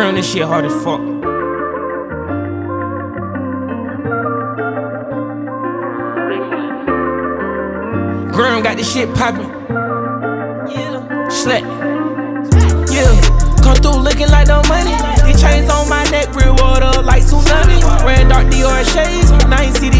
Grim, this shit hard as fuck. Grim got this shit poppin'. Slut. Yeah. Come through looking like no money. These chains on my neck, real water like tsunami. Red dark Dior shades. Now you see